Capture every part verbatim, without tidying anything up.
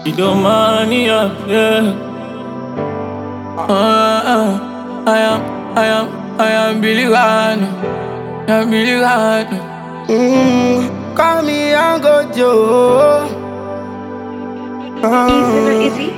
You don't money up, yeah. Uh, uh, I am, I am, I am Billy Gano. I am Billy Gano. Mm, call me Uncle Joe. Uh, Easy, easy.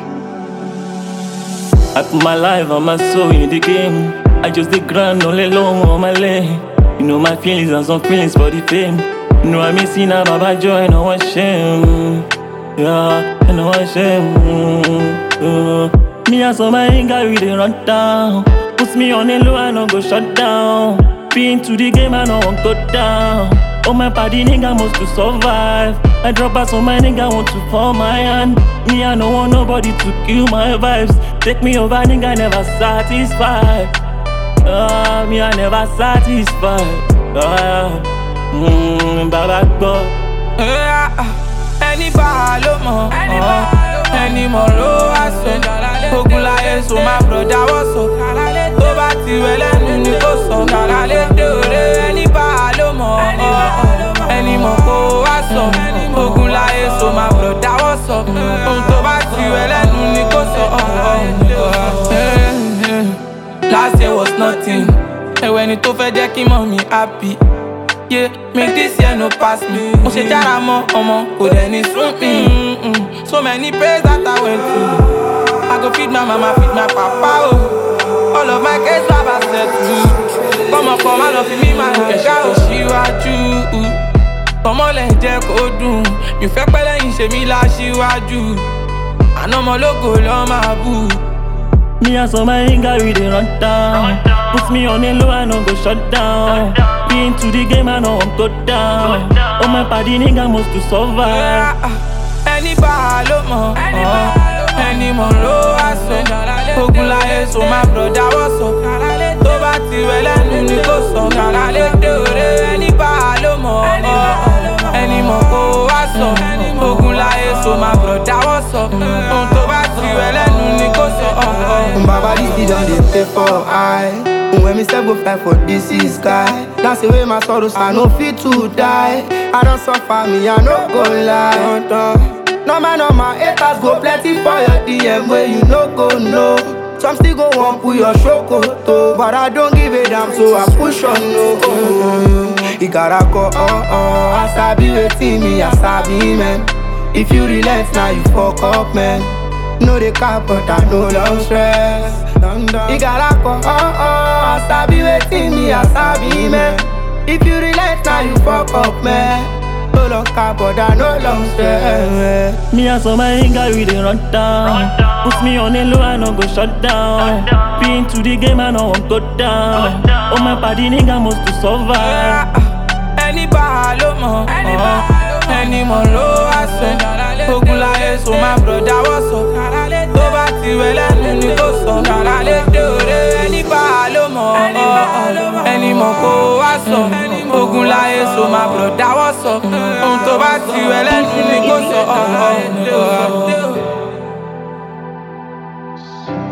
I put my life and my soul in the game. I just the grind all alone on my lane. You know my feelings and some feelings for the fame. You know I missing out Baba joy, no one shame. Yeah, and no one shame. Yeah. Me and some my nigga we dey run down. Puts me on a low, I no go shut down. Been to the game, I no want go down. Oh my body nigga must to survive. I drop out so my nigga want to fall my hand. Me I no want nobody to kill my vibes. Take me over nigga never satisfied. Ah, me I never satisfied. Ah, mmm, Baba God. Ẹni bá ló mọ̀, ẹni mọ̀ ló wá sọ. Ogun láyé so máa brọ̀dá wọ́ sọ. Tó bá ti wẹ̀ lẹ́nu ni kò sọ. Dòre ẹni bá ló mọ̀, ẹni mọ̀ kó wá sọ. Ogun láyé so máa brọ̀dá wọ́ sọ. Ohun tó bá ti wẹ̀ lẹ́nu ni kò sọ. Last year was nothing. Ẹ̀wẹ̀ ni tó fẹ́ jẹ́ kí mọ̀ mi happy. Yeah, make this year no pass me. Mo ṣe jára mọ́ ọmọ kò dẹ̀ ní sún mi. So many prayers that I went through. I go feed my mama, feed my papa. Oh, all of my kids baba said to. Kọ́mọ kan má lọ fi mí máa ń kẹ̀kẹ́ òṣìwájú. Tọmọ lẹ̀ jẹ́ kó dùn. Mi fẹ́ pẹ́ lẹ́yìn ṣe mí láṣíwájú. Àná ọmọ lógo lọ́ máa bù. Me and some my nigga we dey run down. Put me on a low, I no go shut down. Been to the game, I no want go down. Oh my body nigga must to survive. Ẹni bá ló mọ̀, ẹni mọ̀ ló wá sọ. Ogun láyé so máa brọ̀dá wọ́ sọ. Tó bá ti wẹ̀ lẹ́nu ni kò sọ. Dòre ẹni bá ló mọ̀, ẹni mọ̀ kó wá sọ. Ogun láyé so máa brọ̀dá wọ́ sọ. Ohun tó bá ti wẹ̀ lẹ́nu ni kò sọ. Baba, this thing done dey pay for eye. When me step go fly for this sky, that's the way my sorrows I no fit to die. I don't suffer me, I no go lie. No man, no my haters go plenty for your D M where you no go no. Some still go want put your shokoto, but I don't give a damn, so I push on no. You gotta go oh oh, I sabi waiting me, I sabi man. If you relent now, you fuck up man. No they cap, but I no long stress. You gotta go oh oh, I sabi waiting me, I sabi man. If you relent now, you fuck up man. No long cap, but I no long stress. Me and some my nigga we dey run down. Put me on a low, I no go shut down. Been to the game, I no want go down. Oh my body nigga must to survive. Ẹni bá ló mọ̀, ẹni mọ̀ ló wá sọ. Ogun láyé so máa brọ̀dá wọ́ sọ. Tó bá ti wẹ̀ lẹ́nu ni kò sọ. Dòre ẹni bá ló mọ̀, ẹni mọ̀ kó wá sọ. Ogun láyé so máa brọ̀dá wọ́ sọ. Ohun tó bá ti wẹ̀ lẹ́nu ni kò sọ.